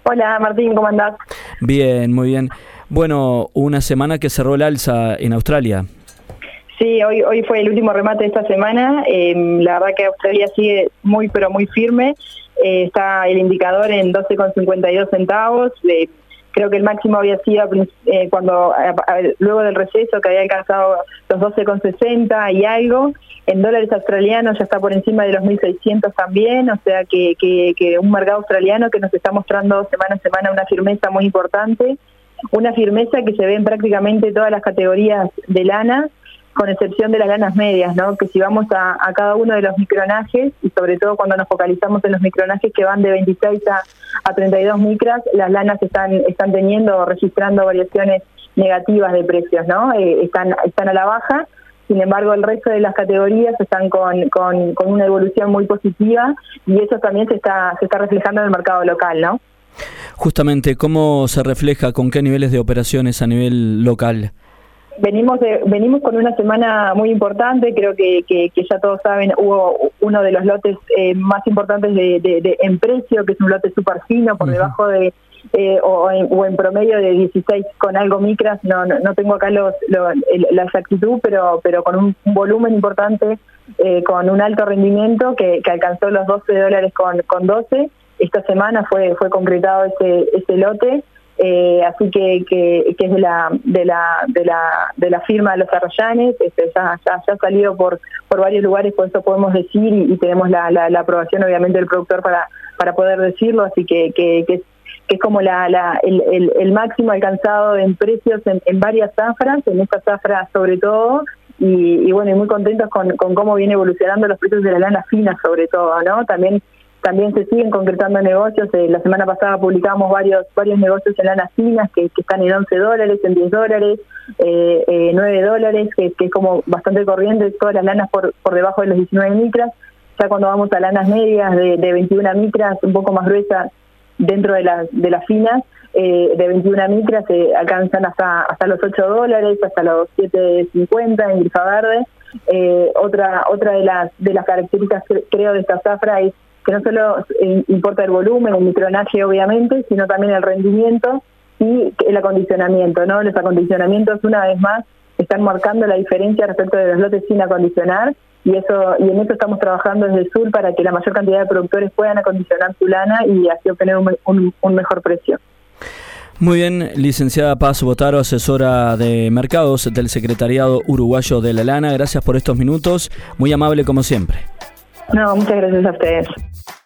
Hola Martín, ¿cómo andás? Bien, muy bien. Bueno, una semana que cerró el alza en Australia. Sí, hoy fue el último remate de esta semana. La verdad que Australia sigue muy pero muy firme. Está el indicador en 12,52 centavos. Creo que el máximo había sido luego del receso, que había alcanzado los 12,60 y algo. En dólares australianos ya está por encima de los 1.600 también, o sea que un mercado australiano que nos está mostrando semana a semana una firmeza muy importante, una firmeza que se ve en prácticamente todas las categorías de lana, con excepción de las lanas medias, ¿no? Que si vamos a cada uno de los micronajes, y sobre todo cuando nos focalizamos en los micronajes que van de 26 a 32 micras, las lanas están registrando variaciones negativas de precios, ¿no? Están a la baja. Sin embargo, el resto de las categorías están con una evolución muy positiva, y eso también se está reflejando en el mercado local, ¿no? Justamente, ¿cómo se refleja, con qué niveles de operaciones a nivel local? Venimos con una semana muy importante. Creo que ya todos saben, hubo uno de los lotes más importantes en precio, que es un lote súper fino, por debajo de o en promedio de 16 con algo micras. No tengo acá la exactitud, pero con un volumen importante, con un alto rendimiento que alcanzó los $12 con 12. Esta semana fue concretado ese lote. Así que es de la firma de los Arrayanes. Ya ha salido por varios lugares, por eso podemos decir, y tenemos la aprobación obviamente del productor para poder decirlo. Así que es como el máximo alcanzado en precios en varias zafras, en esta zafra sobre todo, y bueno, y muy contentos con cómo viene evolucionando los precios de la lana fina sobre todo, ¿no? También se siguen concretando negocios. La semana pasada publicamos varios negocios en lanas finas que están en $11, en $10, $9, que es como bastante corriente, todas las lanas por debajo de los 19 micras. Ya cuando vamos a lanas medias de 21 micras, un poco más gruesas dentro de las finas, de 21 micras se alcanzan hasta los $8, hasta los 7.50 en grifa verde. Otra de las características, creo, de esta zafra es que no solo importa el volumen, el micronaje obviamente, sino también el rendimiento y el acondicionamiento, ¿no? Los acondicionamientos, una vez más, están marcando la diferencia respecto de los lotes sin acondicionar, y en eso estamos trabajando desde el sur para que la mayor cantidad de productores puedan acondicionar su lana y así obtener un mejor precio. Muy bien, licenciada Paz Botaro, asesora de mercados del Secretariado Uruguayo de la Lana. Gracias por estos minutos, muy amable como siempre. No, muchas gracias a ustedes.